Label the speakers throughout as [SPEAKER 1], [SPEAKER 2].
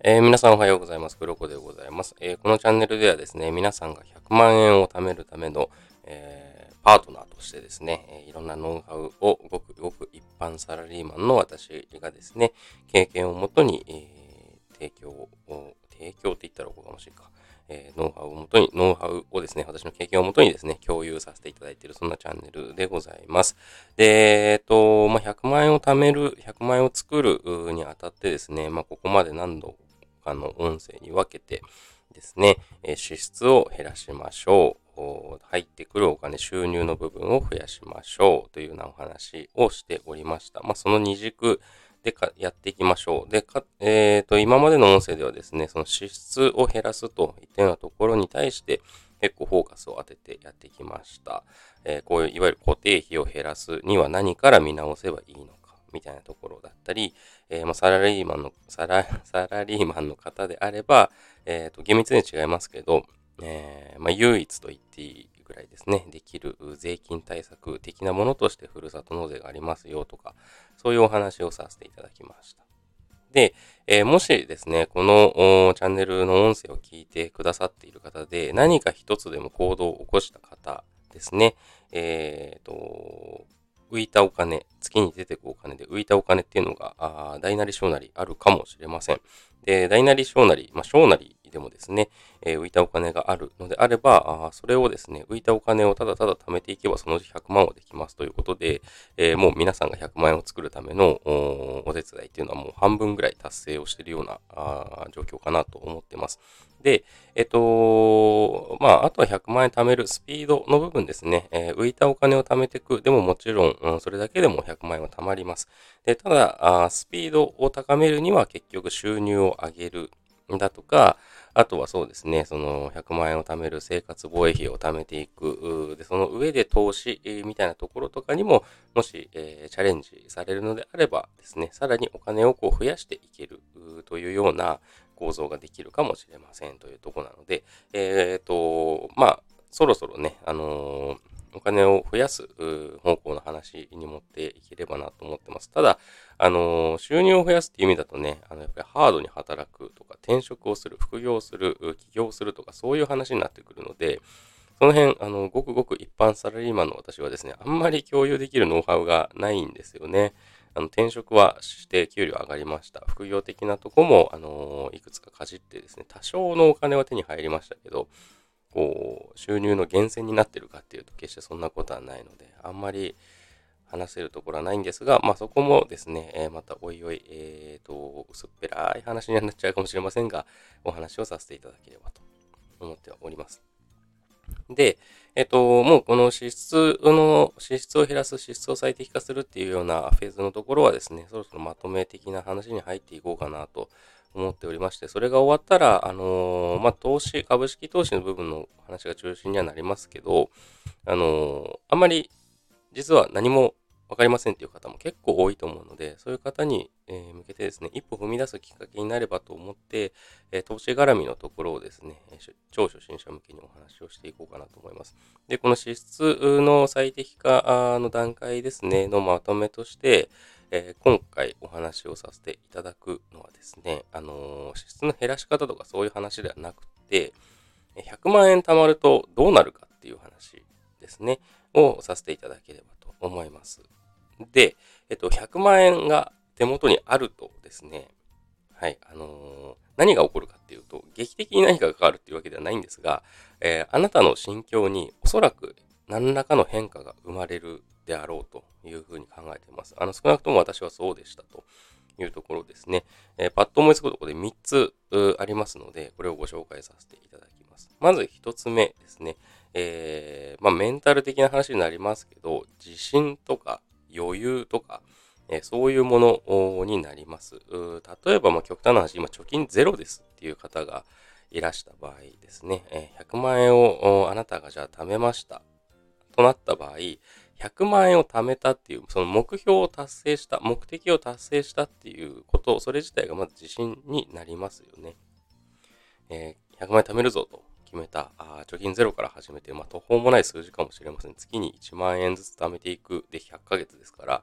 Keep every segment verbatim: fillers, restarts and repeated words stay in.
[SPEAKER 1] えー皆さんおはようございます。黒子でございます、えーこのチャンネルではですね、皆さんがひゃくまん円を貯めるための、えーパートナーとしてですね、えーいろんなノウハウをごくごく一般サラリーマンの私がですね、経験をもとに、えー提供を、提供って言ったらおこがましいか。えーノウハウをもとに、ノウハウをですね、私の経験をもとにですね、共有させていただいている、そんなチャンネルでございます。で、えっと、まあ、ひゃくまん円を貯める、ひゃくまん円を作るにあたってですね、まあ、ここまで何度あの音声に分けてですね、えー支出を減らしましょう。お入ってくるお金、収入の部分を増やしましょうというようなお話をしておりました。まあ、その二軸でかやっていきましょう。で、か、えっと、今までの音声ではですね、その支出を減らすといったようなところに対して結構フォーカスを当ててやってきました。えーこういういわゆる固定費を減らすには何から見直せばいいのかみたいなところだったり、えーまあ、サラリーマンの、サラ、サラリーマンの方であれば、えっと、厳密に違いますけど、えーまあ、唯一と言っていいぐらいですね、できる税金対策的なものとしてふるさと納税がありますよとか、そういうお話をさせていただきました。で、えーもしですね、このおチャンネルの音声を聞いてくださっている方で、何か一つでも行動を起こした方ですね、えっと、浮いたお金、月に出てくお金で浮いたお金っていうのが、あー大なり小なりあるかもしれません。で、大なり小なり、まあ小なりでもですね、えー浮いたお金があるのであれば、あーそれをですね、浮いたお金をただただ貯めていけばそのうちひゃくまんはできますということで、えーもう皆さんがひゃくまん円を作るためのおお手伝いっていうのはもう半分ぐらい達成をしているようなあー状況かなと思ってます。で、えっと、まあ、あとはひゃくまん円貯めるスピードの部分ですね。えー浮いたお金を貯めていく。でももちろん、うん、それだけでもひゃくまん円は貯まります。で、ただ、あースピードを高めるには結局収入を上げるだとか、あとはそうですね、そのひゃくまん円を貯める生活防衛費を貯めていく。で、その上で投資えーみたいなところとかにも、もし、えーチャレンジされるのであればですね、さらにお金をこう増やしていけるうというような構造ができるかもしれませんというところなので、えっと、まあ、そろそろね、あのーお金を増やすう方向の話に持っていければなと思ってます。ただ、あのー収入を増やすっていう意味だとね、あの、やっぱりハードに働くとか、転職をする、副業をする、う起業をするとか、そういう話になってくるので、その辺、あの、ごくごく一般サラリーマンの私はですね、あんまり共有できるノウハウがないんですよね。あの、転職はして給料上がりました。副業的なとこも、あのーいくつかかじってですね、多少のお金は手に入りましたけど、こう、収入の源泉になってるかっていうと、決してそんなことはないので、あんまり話せるところはないんですが、まあそこもですね、えーまたおいおい、えっと、薄っぺらい話になっちゃうかもしれませんが、お話をさせていただければと思っております。で、えっと、もうこの支出の、支出を減らす、支出を最適化するっていうようなフェーズのところはですね、そろそろまとめ的な話に入っていこうかなと思っておりまして、それが終わったら、あのーまあ、投資、株式投資の部分の話が中心にはなりますけど、あのーあんまり実は何もわかりませんっていう方も結構多いと思うので、そういう方に、えー向けてですね、一歩踏み出すきっかけになればと思って、えー投資絡みのところをですね、えー超初心者向けにお話をしていこうかなと思います。で、この支出の最適化の段階ですね、のまとめとして、えー今回お話をさせていただくのはですね、あのー支出の減らし方とかそういう話ではなくて、ひゃくまん円貯まるとどうなるかっていう話ですね、をさせていただければと思います。で、えっと、ひゃくまん円が手元にあるとですね、はい、あのー何が起こるかっていうと、劇的に何かが変わるっていうわけではないんですが、えーあなたの心境におそらく何らかの変化が生まれるであろうというふうに考えています。あの、少なくとも私はそうでしたというところですね。えーパッと思いつくところでみっつありますので、これをご紹介させていただきます。まずひとつめですね。えーまあ、メンタル的な話になりますけど、自信とか余裕とか、えーそういうものになります。例えば、まあ、極端な話、今貯金ゼロですっていう方がいらした場合ですね、えーひゃくまん円をあなたがじゃあ貯めましたとなった場合、ひゃくまん円を貯めたっていう、その目標を達成した、目的を達成したっていうこと、それ自体がまず自信になりますよね。えーひゃくまん円貯めるぞと決めた、あ貯金ゼロから始めて、まあ、途方もない数字かもしれません。月にいちまん円ずつ貯めていくでひゃっかげつですから、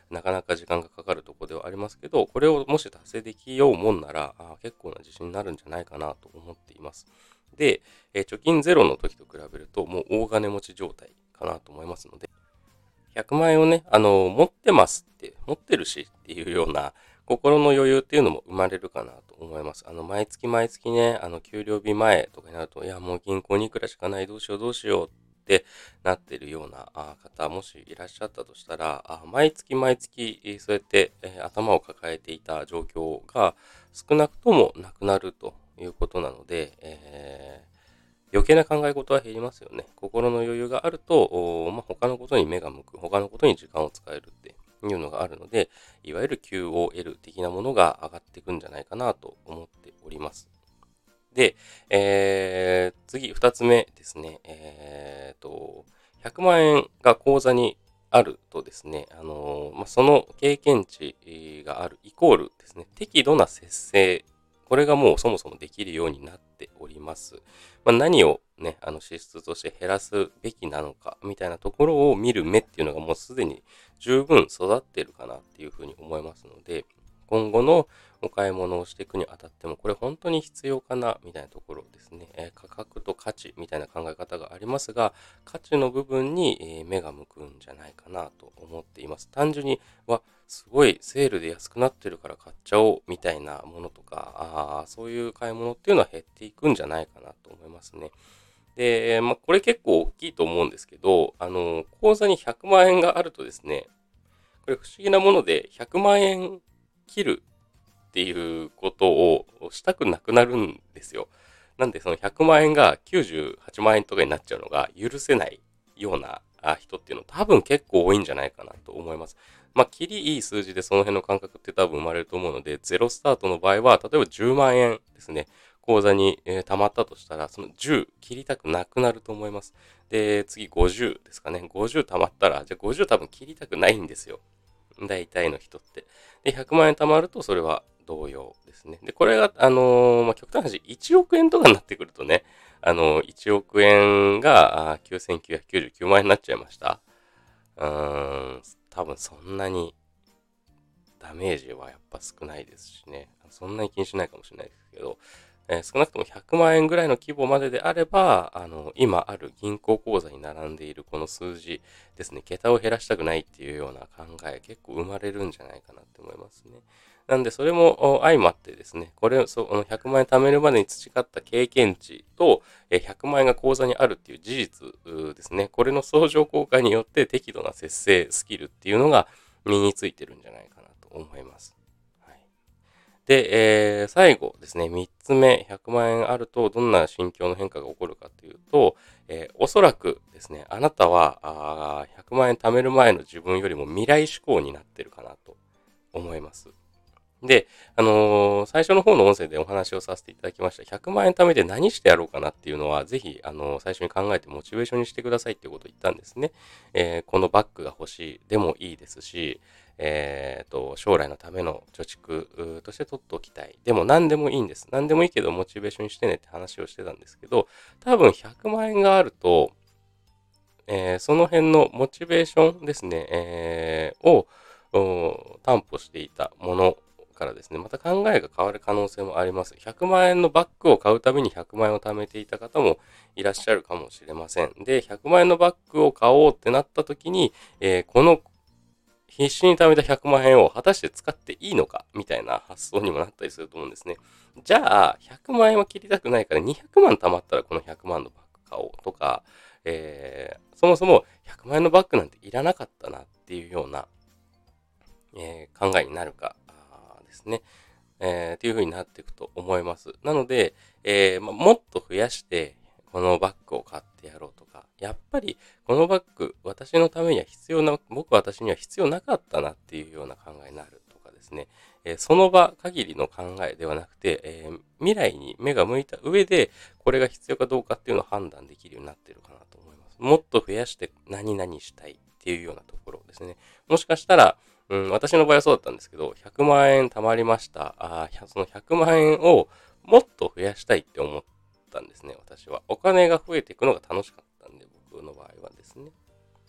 [SPEAKER 1] なかなか時間がかかるところではありますけど、これをもし達成できようもんなら、あ結構な自信になるんじゃないかなと思っています。で、えー貯金ゼロの時と比べると、もう大金持ち状態かなと思いますので、ひゃくまん円をね、あの、持ってますって、持ってるしっていうような心の余裕っていうのも生まれるかなと思います。あの、毎月毎月ね、あの、給料日前とかになると、いや、もう銀行にいくらしかない、どうしようどうしようってなってるようなあ方、もしいらっしゃったとしたら、あ毎月毎月、えーそうやって、えー頭を抱えていた状況が少なくともなくなるということなので、えー余計な考え事は減りますよね。心の余裕があると、おまあ、他のことに目が向く、他のことに時間を使えるっていうのがあるので、いわゆる キューオーエル 的なものが上がっていくんじゃないかなと思っております。で、えー、次、二つ目ですね。えーと、ひゃくまん円が口座にあるとですね、あのーまあ、その経験値があるイコールですね、適度な節制、これがもうそもそもできるようになっております。まあ、何をね、あの支出として減らすべきなのかみたいなところを見る目っていうのがもうすでに十分育っているかなっていうふうに思いますので、今後のお買い物をしていくにあたっても、これ本当に必要かなみたいなところですね、えー価格と価値みたいな考え方がありますが、価値の部分に、えー目が向くんじゃないかなと思っています。単純に、わ、すごいセールで安くなってるから買っちゃおうみたいなものとか、あーそういう買い物っていうのは減っていくんじゃないかなと思いますね。で、まあ、これ結構大きいと思うんですけど、あの、口座にひゃくまん円があるとですね、これ不思議なもので、ひゃくまん円切るっていうことをしたくなくなるんですよ。なんでそのひゃくまん円がきゅうじゅうはちまん円とかになっちゃうのが許せないような人っていうの多分結構多いんじゃないかなと思います。まあ、切りいい数字でその辺の感覚って多分生まれると思うので、ゼロスタートの場合は、例えばじゅうまん円ですね、口座に、えー貯まったとしたら、そのじゅう切りたくなくなると思います。で、次ごじゅうですかね。ごじゅう貯まったら、じゃあごじゅう多分切りたくないんですよ。大体の人って。で、ひゃくまん円貯まるとそれは同様ですね。で、これが、あのーまあ、極端な話、いちおく円とかになってくるとね、あのー、いちおく円があきゅうせんきゅうひゃくきゅうじゅうきゅうまん円になっちゃいました。うーん、多分そんなにダメージはやっぱ少ないですしね。そんなに気にしないかもしれないですけど、えー少なくともひゃくまん円ぐらいの規模までであれば、あの、今ある銀行口座に並んでいるこの数字ですね、桁を減らしたくないっていうような考え、結構生まれるんじゃないかなって思いますね。なんで、それもお相まってですね、これ、そのひゃくまん円貯めるまでに培った経験値と、えーひゃくまん円が口座にあるっていう事実うーですね、これの相乗効果によって適度な節制スキルっていうのが身についてるんじゃないかなと思います。はい。で、えー最後ですね、みっつめ、ひゃくまん円あるとどんな心境の変化が起こるかというと、えーおそらくですね、あなたはあーひゃくまん円貯める前の自分よりも未来志向になってるかなと思います。で、あのー最初の方の音声でお話をさせていただきました。ひゃくまん円貯めて何してやろうかなっていうのは、ぜひ、あのー最初に考えてモチベーションにしてくださいっていうことを言ったんですね。えーこのバッグが欲しいでもいいですし、えーと、将来のための貯蓄うーとして取っておきたい。でも何でもいいんです。何でもいいけどモチベーションにしてねって話をしてたんですけど、多分ひゃくまん円があると、えーその辺のモチベーションですね、えーをお担保していたものからですね、また考えが変わる可能性もあります。ひゃくまん円のバッグを買うためにひゃくまん円を貯めていた方もいらっしゃるかもしれません。で、ひゃくまん円のバッグを買おうってなった時に、えーこの必死に貯めたひゃくまん円を果たして使っていいのかみたいな発想にもなったりすると思うんですね。じゃあ、ひゃくまん円は切りたくないからにひゃくまん貯まったらこのひゃくまんのバッグ買おうとか、えーそもそもひゃくまん円のバッグなんていらなかったなっていうような、えー考えになるかあーですね。えーっていう風になっていくと思います。なので、えーまあ、もっと増やして、このバッグを買ってやろうとか、やっぱりこのバッグ、私のためには必要な、僕私には必要なかったなっていうような考えになるとかですね、えーその場限りの考えではなくて、えー未来に目が向いた上で、これが必要かどうかっていうのを判断できるようになっているかなと思います。もっと増やして何々したいっていうようなところですね。もしかしたら、うん、私の場合はそうだったんですけど、ひゃくまん円貯まりました。あそのひゃくまん円をもっと増やしたいって思ったんですね、私は。お金が増えていくのが楽しかったんで、僕の場合はですね。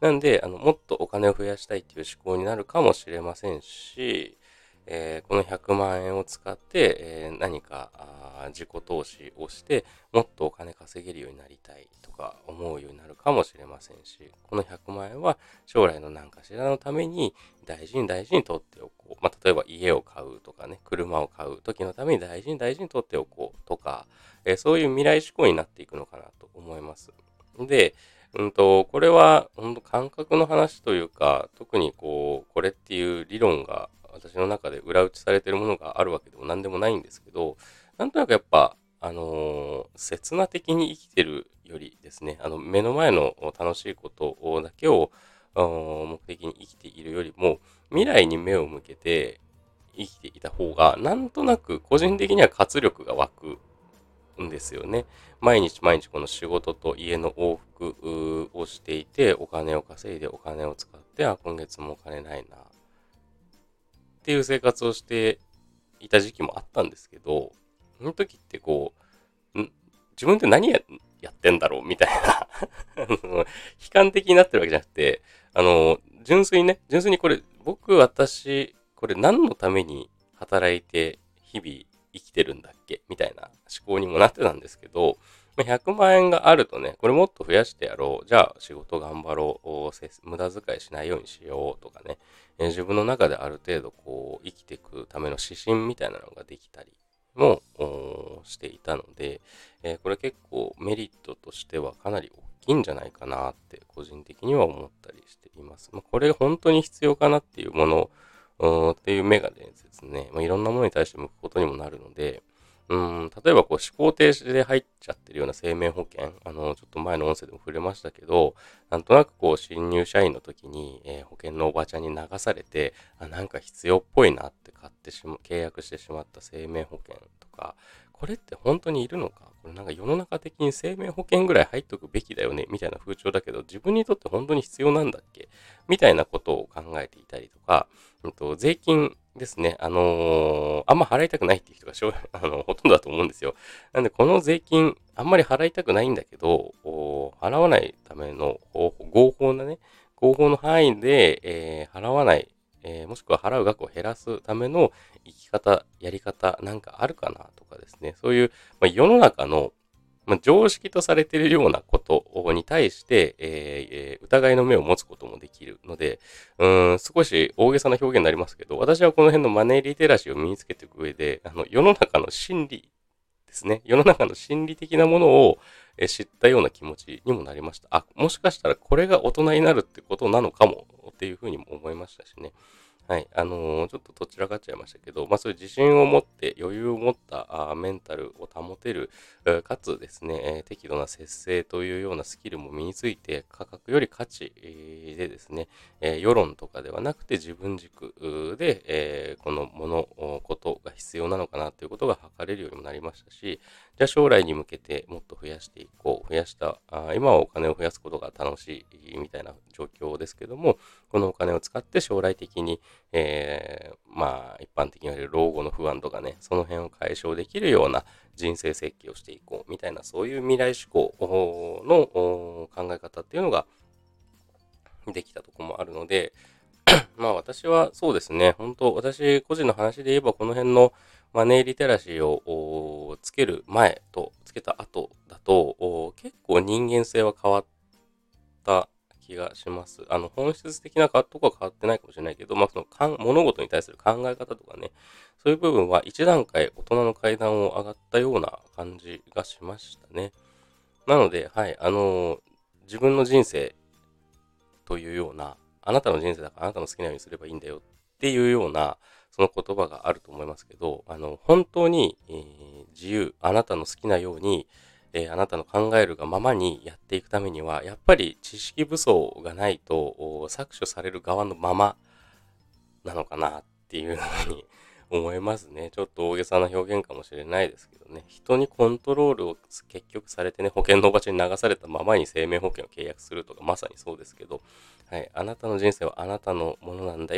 [SPEAKER 1] なんで、あの、もっとお金を増やしたいっていう思考になるかもしれませんし、えーこのひゃくまん円を使って、えー何かあー自己投資をして、もっとお金稼げるようになりたいとか思うようになるかもしれませんし、このひゃくまん円は将来の何かしらのために大事に大事に取っておこう。まあ、例えば家を買うとかね、車を買う時のために大事に大事に取っておこうとか、えーそういう未来志向になっていくのかなと思います。で、うんと、これは本当感覚の話というか、特にこう、これっていう理論が私の中で裏打ちされているものがあるわけでも何でもないんですけど、なんとなくやっぱ、あのー刹那的に生きてるよりですね、あの、目の前の楽しいことをだけをあー目的に生きているよりも、未来に目を向けて生きていた方が、なんとなく個人的には活力が湧くんですよね。毎日毎日この仕事と家の往復をしていて、お金を稼いでお金を使って、あ、今月もお金ないな。っていう生活をしていた時期もあったんですけど、その時ってこう、ん自分って何ややってんだろうみたいなその悲観的になってるわけじゃなくて、あの、純粋にね、純粋にこれ、僕、私、これ何のために働いて日々生きてるんだっけみたいな思考にもなってたんですけど、まあひゃくまん円があるとね、これもっと増やしてやろう。じゃあ仕事頑張ろう。おせ無駄遣いしないようにしようとかね、えー自分の中である程度こう生きていくための指針みたいなのができたりもおーしていたので、えーこれ結構メリットとしてはかなり大きいんじゃないかなって個人的には思ったりしています。まあ、これ本当に必要かなっていうものうーんっていう目がですね、まあ、いろんなものに対して向くことにもなるので、うん、例えばこう思考停止で入っちゃってるような生命保険、あの、ちょっと前の音声でも触れましたけど、なんとなくこう新入社員の時に、えー保険のおばちゃんに流されて、あ、なんか必要っぽいなって買ってしま、契約してしまった生命保険とか、これって本当にいるのかこれなんか世の中的に生命保険ぐらい入っとくべきだよねみたいな風潮だけど、自分にとって本当に必要なんだっけみたいなことを考えていたりとか、うんと、税金ですね。あのーあんま払いたくないっていう人がしょうあのほとんどだと思うんですよ。なんで、この税金、あんまり払いたくないんだけど、お払わないための方法、合法なね、合法の範囲で、えー払わない、えーもしくは払う額を減らすための生き方、やり方なんかあるかなとかですね。そういう、まあ、世の中の、まあ、常識とされているようなことに対して、えーえー疑いの目を持つこともできるので、うーん、少し大げさな表現になりますけど、私はこの辺のマネーリテラシーを身につけていく上で、あの、世の中の心理ですね。世の中の心理的なものをえー知ったような気持ちにもなりました。あ、もしかしたらこれが大人になるってことなのかもっていうふうにも思いましたしね。はい。あのーちょっとどちらかっちゃいましたけど、まあそういう自信を持って、余裕を持ったあーメンタルを保てる、えーかつですね、えー適度な節制というようなスキルも身について、価格より価値えーでですね、えー世論とかではなくて自分軸うーで、えーこのもの、おことが必要なのかなということが測れるようにもなりましたし、じゃあ将来に向けてもっと増やしていこう。増やした、あー今はお金を増やすことが楽しいみたいな状況ですけども、このお金を使って将来的に、えーまあ、一般的に言われる老後の不安とかね、その辺を解消できるような人生設計をしていこうみたいな、そういう未来志向のお考え方っていうのができたところもあるので、まあ私はそうですね、本当私個人の話で言えばこの辺のマネーリテラシーをおつける前とつけた後だとお結構人間性は変わった気がします。あの本質的なとこは変わってないかもしれないけど、まあそのかん物事に対する考え方とかね、そういう部分は一段階大人の階段を上がったような感じがしましたね。なので、はい、あのー自分の人生というような、あなたの人生だからあなたの好きなようにすればいいんだよっていうような、その言葉があると思いますけど、あの、本当に、えー自由、あなたの好きなように、えーあなたの考えるがままにやっていくためには、やっぱり知識武装がないと、お搾取される側のままなのかなっていうふうに思いますね。ちょっと大げさな表現かもしれないですけどね。人にコントロールを結局されてね、保険のおばちゃんに流されたままに生命保険を契約するとかまさにそうですけど、はい、あなたの人生はあなたのものなんだよ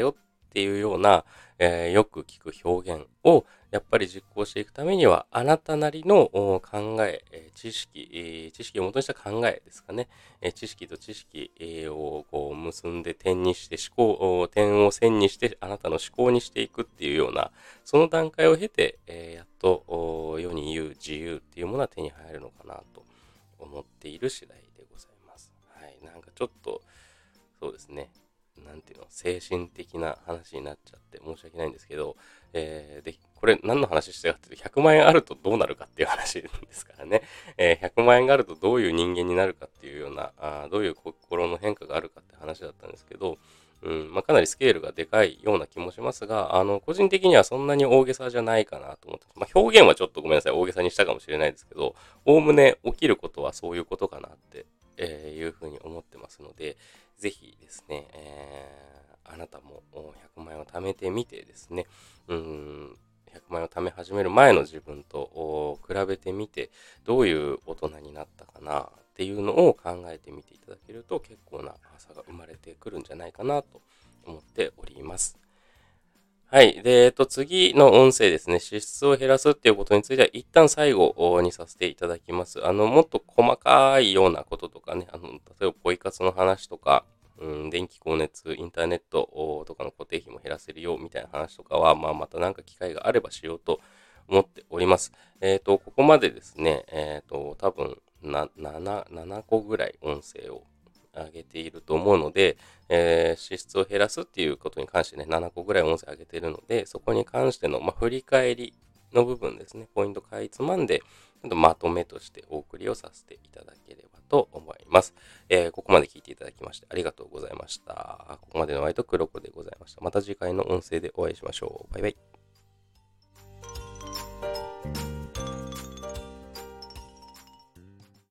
[SPEAKER 1] っていうような、えーよく聞く表現をやっぱり実行していくためには、あなたなりのお考え、えー知識、えー知識を元にした考えですかね。えー知識と知識えーをこう結んで点にして思考、お点を線にしてあなたの思考にしていくっていうような、その段階を経て、えーやっとお世に言う自由っていうものは手に入るのかなと思っている次第でございます。はい。なんかちょっと、そうですね。なんていうの、精神的な話になっちゃって申し訳ないんですけど、えーで、これ何の話してるかっていうと、ひゃくまん円あるとどうなるかっていう話ですからね。えーひゃくまん円があるとどういう人間になるかっていうような、あーどういう心の変化があるかって話だったんですけど、うんまあ、かなりスケールがでかいような気もしますが、あの、個人的にはそんなに大げさじゃないかなと思ってます。まあ、表現はちょっとごめんなさい、大げさにしたかもしれないですけど、おおむね起きることはそういうことかなってえーいうふうに思ってますので、ぜひですね、えーあなたもおひゃくまん円を貯めてみてですね、うーん、ひゃくまん円を貯め始める前の自分とお比べてみて、どういう大人になったかなっていうのを考えてみていただけると結構な差が生まれてくるんじゃないかなと思っております。はい。で、えっと、次の音声ですね。支出を減らすっていうことについては、一旦最後にさせていただきます。あの、もっと細かいようなこととかね、あの、例えば、ポイ活の話とか、うん、電気光熱、インターネットとかの固定費も減らせるよ、みたいな話とかは、まあ、またなんか機会があればしようと思っております。えっと、ここまでですね、えっと、多分、な、なな、ななこぐらい音声を上げていると思うので、えー支出を減らすっていうことに関してね、ななこぐらい音声上げているので、そこに関しての、まあ、振り返りの部分ですね、ポイントかいつまんで、ちょっとまとめとしてお送りをさせていただければと思います。えーここまで聞いていただきましてありがとうございました。ここまでのワイトクロコでございました。また次回の音声でお会いしましょう。バイバイ。